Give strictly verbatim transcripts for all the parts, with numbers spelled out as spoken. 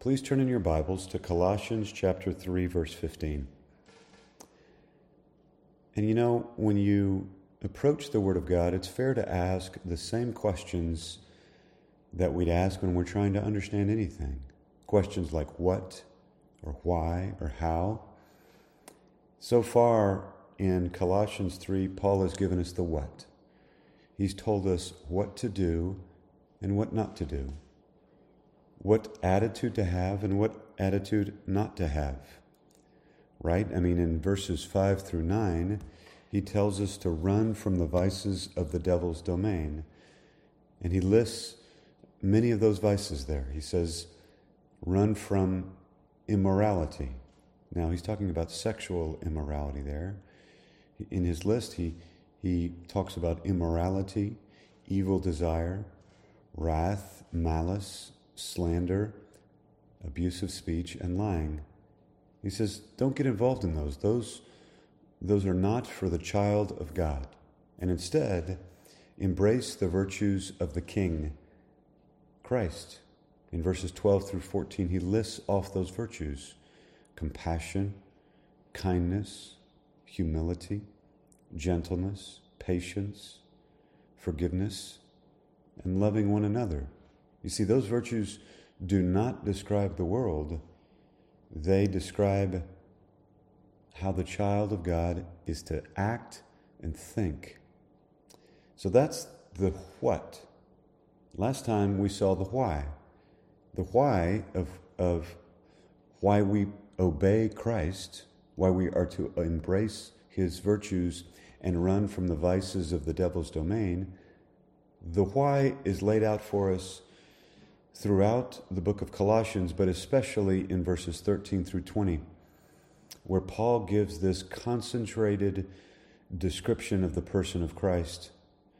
Please turn in your Bibles to Colossians chapter three, verse fifteen. And you know, when you approach the Word of God, it's fair to ask the same questions that we'd ask when we're trying to understand anything. Questions like what, or why, or how. So far in Colossians three, Paul has given us the what. He's told us what to do and what not to do. What attitude to have and what attitude not to have. Right? I mean, in verses five through nine, he tells us to run from the vices of the devil's domain. And he lists many of those vices there. He says, run from immorality. Now, he's talking about sexual immorality there. In his list, he, he talks about immorality, evil desire, wrath, malice, slander, abusive speech, and lying. He says, don't get involved in those. Those, those are not for the child of God. And instead, embrace the virtues of the King, Christ. In verses twelve through fourteen, he lists off those virtues: compassion, kindness, humility, gentleness, patience, forgiveness, and loving one another. You see, those virtues do not describe the world. They describe how the child of God is to act and think. So that's the what. Last time we saw the why. The why of, of why we obey Christ, why we are to embrace his virtues and run from the vices of the devil's domain. The why is laid out for us throughout the book of Colossians, but especially in verses thirteen through twenty, where Paul gives this concentrated description of the person of Christ.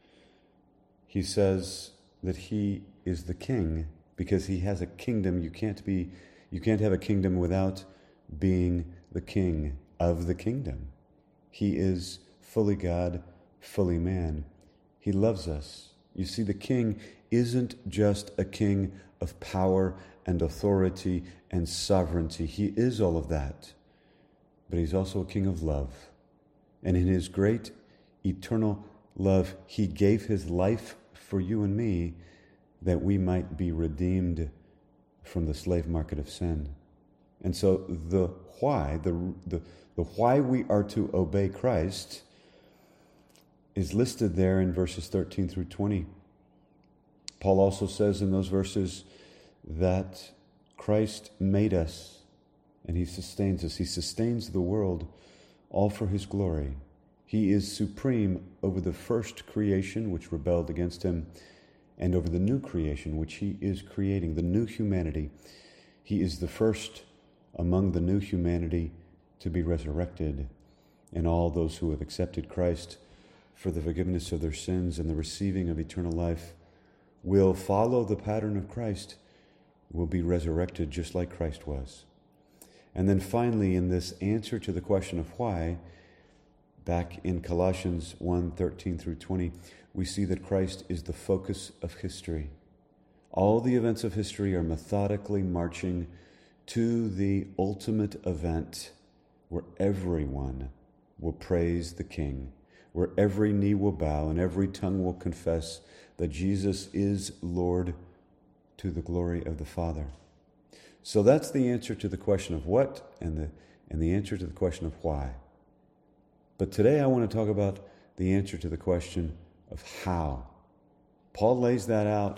He says that he is the king because he has a kingdom. You can't be, you can't have a kingdom without being the king of the kingdom. He is fully God, fully man. He loves us. You see, the king isn't just a king of power and authority and sovereignty. He is all of that. But he's also a king of love. And in his great eternal love, he gave his life for you and me that we might be redeemed from the slave market of sin. And so the why, the, the, the why we are to obey Christ is listed there in verses thirteen through twenty. Paul also says in those verses that Christ made us and he sustains us. He sustains the world all for his glory. He is supreme over the first creation which rebelled against him and over the new creation which he is creating, the new humanity. He is the first among the new humanity to be resurrected, and all those who have accepted Christ for the forgiveness of their sins and the receiving of eternal life will follow the pattern of Christ, will be resurrected just like Christ was. And then finally, in this answer to the question of why, back in Colossians one, thirteen through twenty, we see that Christ is the focus of history. All the events of history are methodically marching to the ultimate event where everyone will praise the King, where every knee will bow and every tongue will confess that Jesus is Lord to the glory of the Father. So that's the answer to the question of what and the, and the answer to the question of why. But today I want to talk about the answer to the question of how. Paul lays that out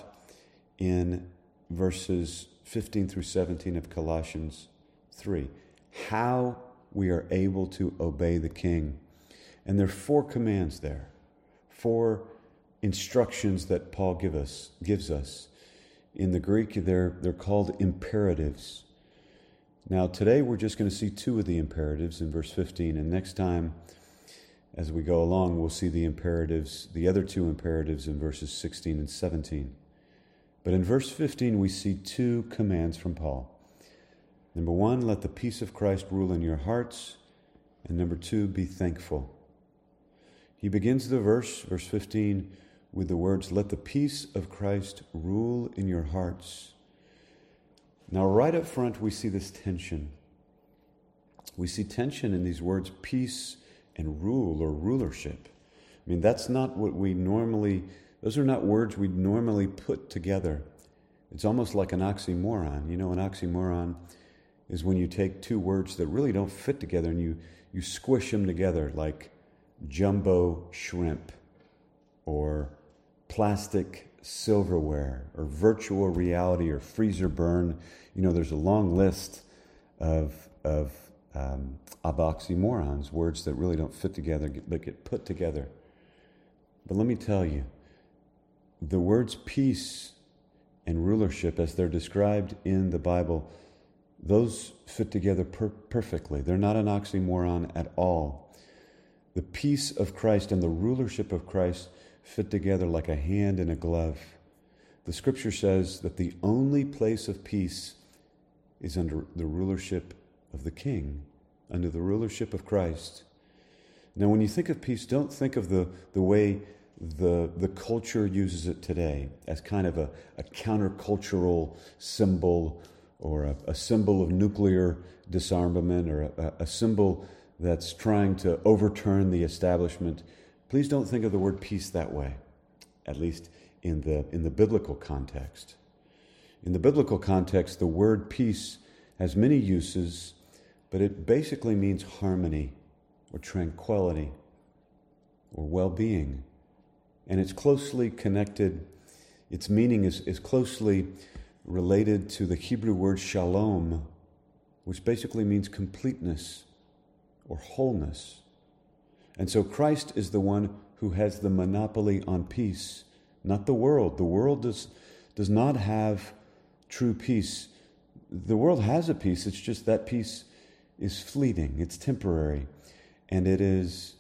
in verses fifteen through seventeen of Colossians three. How we are able to obey the King. And there are four commands there, four instructions that Paul give us, gives us. In the Greek, they're, they're called imperatives. Now, today we're just going to see two of the imperatives in verse fifteen, and next time, as we go along, we'll see the imperatives, the other two imperatives in verses sixteen and seventeen. But in verse fifteen, we see two commands from Paul. Number one, let the peace of Christ rule in your hearts. And number two, be thankful. He begins the verse, verse fifteen, with the words, let the peace of Christ rule in your hearts. Now, right up front, we see this tension. We see tension in these words, peace and rule or rulership. I mean, that's not what we normally, those are not words we normally put together. It's almost like an oxymoron. You know, an oxymoron is when you take two words that really don't fit together and you, you squish them together, like jumbo shrimp or plastic silverware or virtual reality or freezer burn. You know, there's a long list of of um, of oxymorons, words that really don't fit together but get put together. But let me tell you, the words peace and rulership, as they're described in the Bible, those fit together per- perfectly. They're not an oxymoron at all. The peace of Christ and the rulership of Christ fit together like a hand in a glove. The scripture says that the only place of peace is under the rulership of the King, under the rulership of Christ. Now, when you think of peace, don't think of the, the way the, the culture uses it today as kind of a, a countercultural symbol or a, a symbol of nuclear disarmament or a, a symbol that's trying to overturn the establishment. Please don't think of the word peace that way, at least in the in the biblical context. In the biblical context, the word peace has many uses, but it basically means harmony or tranquility or well-being. And it's closely connected, its meaning is, is closely related to the Hebrew word shalom, which basically means completeness or wholeness. And so Christ is the one who has the monopoly on peace, not the world. The world does, does not have true peace. The world has a peace, it's just that peace is fleeting, it's temporary, and it is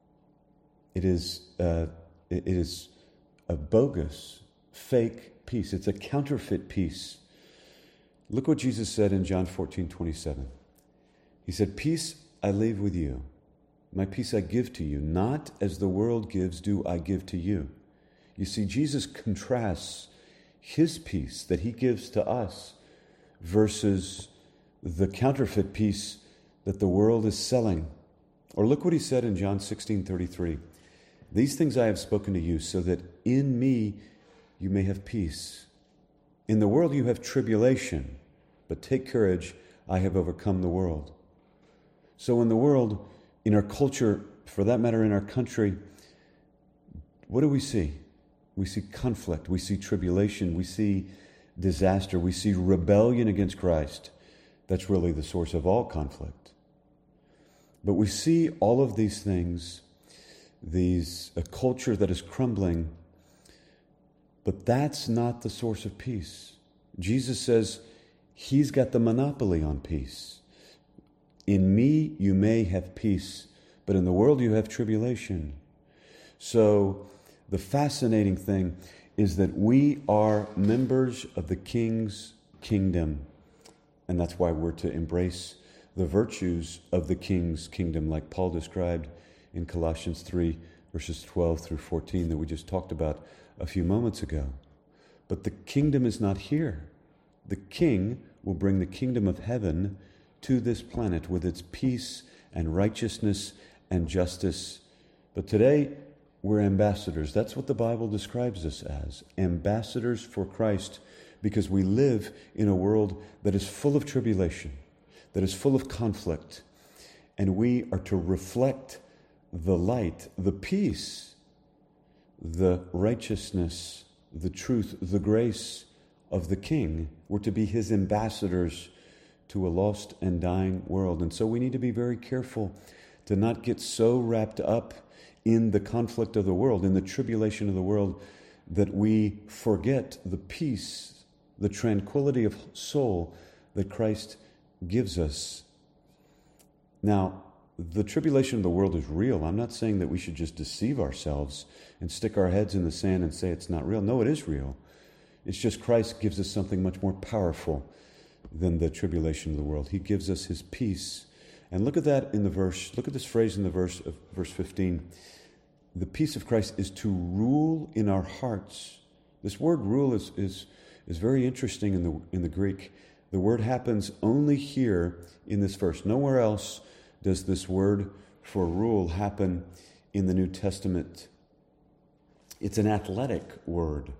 it is uh, it is a bogus, fake peace. It's a counterfeit peace. Look what Jesus said in John fourteen twenty-seven. He said, "Peace I leave with you. My peace I give to you. Not as the world gives do I give to you." You see, Jesus contrasts his peace that he gives to us versus the counterfeit peace that the world is selling. Or look what he said in John sixteen thirty-three. "These things I have spoken to you so that in me you may have peace. In the world you have tribulation, but take courage, I have overcome the world." So in the world, in our culture, for that matter in our country, what do we see? We see conflict, we see tribulation, we see disaster, we see rebellion against Christ. That's really the source of all conflict. But we see all of these things, these a culture that is crumbling, but that's not the source of peace. Jesus says he's got the monopoly on peace. In me you may have peace, but in the world you have tribulation. So the fascinating thing is that we are members of the King's kingdom. And that's why we're to embrace the virtues of the King's kingdom, like Paul described in Colossians three, verses twelve through fourteen that we just talked about a few moments ago. But the kingdom is not here. The King will bring the kingdom of heaven to this planet with its peace and righteousness and justice. But today, we're ambassadors. That's what the Bible describes us as, ambassadors for Christ, because we live in a world that is full of tribulation, that is full of conflict, and we are to reflect the light, the peace, the righteousness, the truth, the grace of the King. We're to be his ambassadors to a lost and dying world. And so we need to be very careful to not get so wrapped up in the conflict of the world, in the tribulation of the world, that we forget the peace, the tranquility of soul that Christ gives us. Now, the tribulation of the world is real. I'm not saying that we should just deceive ourselves and stick our heads in the sand and say it's not real. No, it is real. It's just Christ gives us something much more powerful than the tribulation of the world. He gives us his peace. And look at that in the verse. Look at this phrase in the verse of verse fifteen. The peace of Christ is to rule in our hearts. This word rule is is, is very interesting in the in the Greek. The word happens only here in this verse. Nowhere else does this word for rule happen in the New Testament. It's an athletic word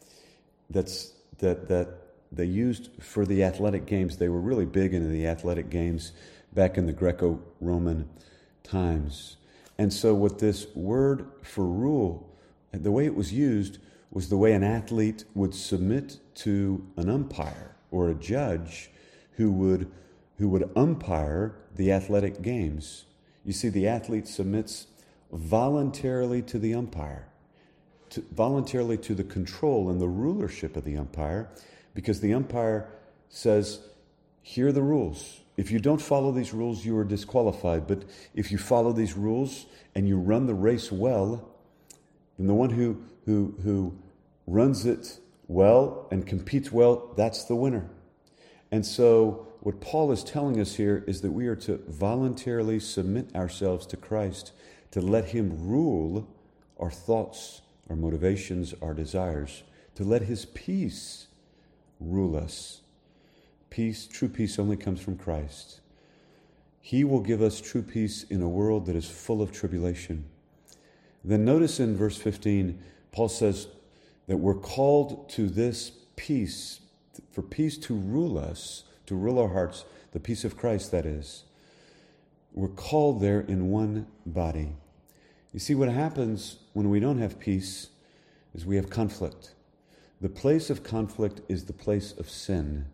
that's that that they used for the athletic games. They were really big into the athletic games back in the Greco-Roman times. And so what this word for rule, the way it was used, was the way an athlete would submit to an umpire or a judge who would who would umpire the athletic games. You see, the athlete submits voluntarily to the umpire, to, voluntarily to the control and the rulership of the umpire, because the umpire says, here are the rules. If you don't follow these rules, you are disqualified. But if you follow these rules and you run the race well, then the one who who who runs it well and competes well, that's the winner. And so what Paul is telling us here is that we are to voluntarily submit ourselves to Christ, to let him rule our thoughts, our motivations, our desires, to let his peace rule us. Peace, true peace only comes from Christ. He will give us true peace in a world that is full of tribulation. Then notice in verse fifteen, Paul says that we're called to this peace, for peace to rule us, to rule our hearts, the peace of Christ, that is. We're called there in one body. You see, what happens when we don't have peace is we have conflict. The place of conflict is the place of sin.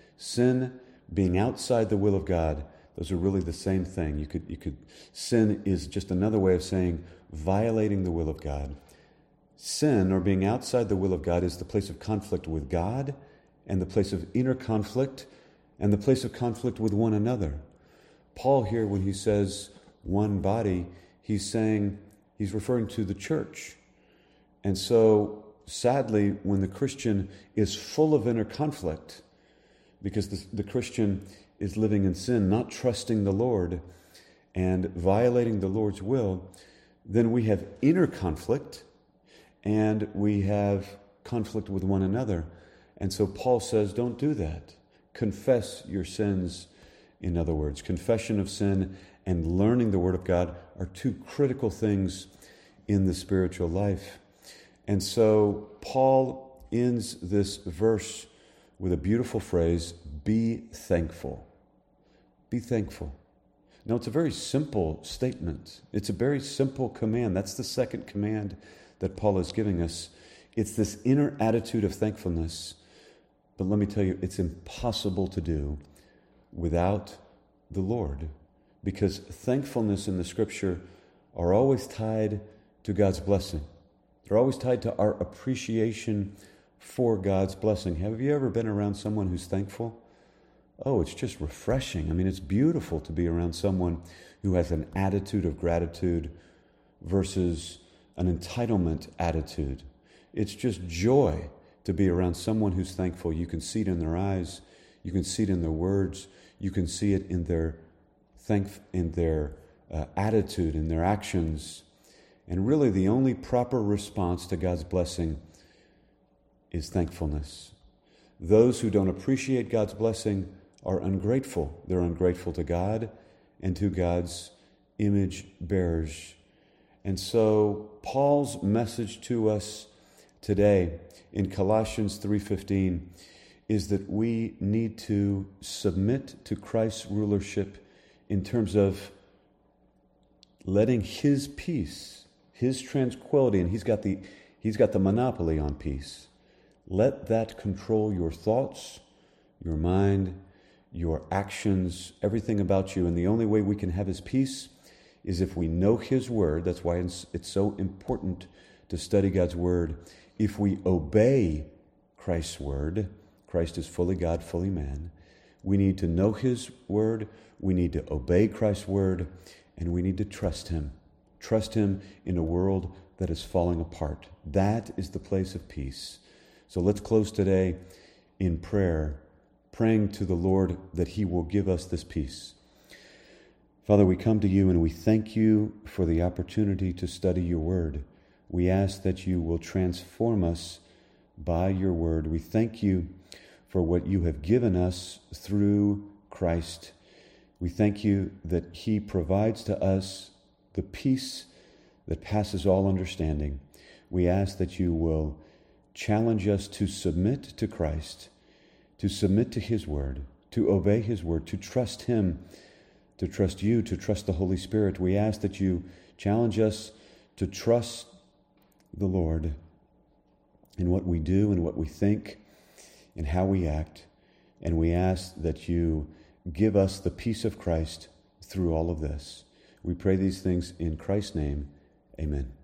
Sin being outside the will of God, those are really the same thing. You could, you could, sin is just another way of saying violating the will of God. Sin, or being outside the will of God, is the place of conflict with God, and the place of inner conflict, and the place of conflict with one another. Paul here, when he says one body, he's saying, he's referring to the church. And so, sadly, when the Christian is full of inner conflict, because the, the Christian is living in sin, not trusting the Lord, and violating the Lord's will, then we have inner conflict, and we have conflict with one another. And so Paul says, don't do that. Confess your sins, in other words. Confession of sin and learning the Word of God are two critical things in the spiritual life. And so Paul ends this verse with a beautiful phrase, be thankful. Be thankful. Now, it's a very simple statement. It's a very simple command. That's the second command that Paul is giving us. It's this inner attitude of thankfulness. But let me tell you, it's impossible to do without the Lord, because thankfulness in the Scripture are always tied to God's blessing. They're always tied to our appreciation for God's blessing. Have you ever been around someone who's thankful? Oh, it's just refreshing. I mean, it's beautiful to be around someone who has an attitude of gratitude versus an entitlement attitude. It's just joy to be around someone who's thankful. You can see it in their eyes. You can see it in their words. You can see it in their thank in their uh, attitude, in their actions. And really, the only proper response to God's blessing is thankfulness. Those who don't appreciate God's blessing are ungrateful. They're ungrateful to God and to God's image bearers. And so Paul's message to us today in Colossians three fifteen is that we need to submit to Christ's rulership in terms of letting his peace, his tranquility, and he's got the he's got the monopoly on peace. Let that control your thoughts, your mind, your actions, everything about you. And the only way we can have his peace is if we know his word. That's why it's, it's so important to study God's word. If we obey Christ's word, Christ is fully God, fully man. We need to know his word. We need to obey Christ's word. And we need to trust him. Trust him in a world that is falling apart. That is the place of peace. So let's close today in prayer, praying to the Lord that he will give us this peace. Father, we come to you and we thank you for the opportunity to study your word. We ask that you will transform us by your word. We thank you for what you have given us through Christ. We thank you that he provides to us the peace that passes all understanding. We ask that you will challenge us to submit to Christ, to submit to his word, to obey his word, to trust him, to trust you, to trust the Holy Spirit. We ask that you challenge us to trust the Lord in what we do and what we think and how we act. And we ask that you give us the peace of Christ through all of this. We pray these things in Christ's name. Amen.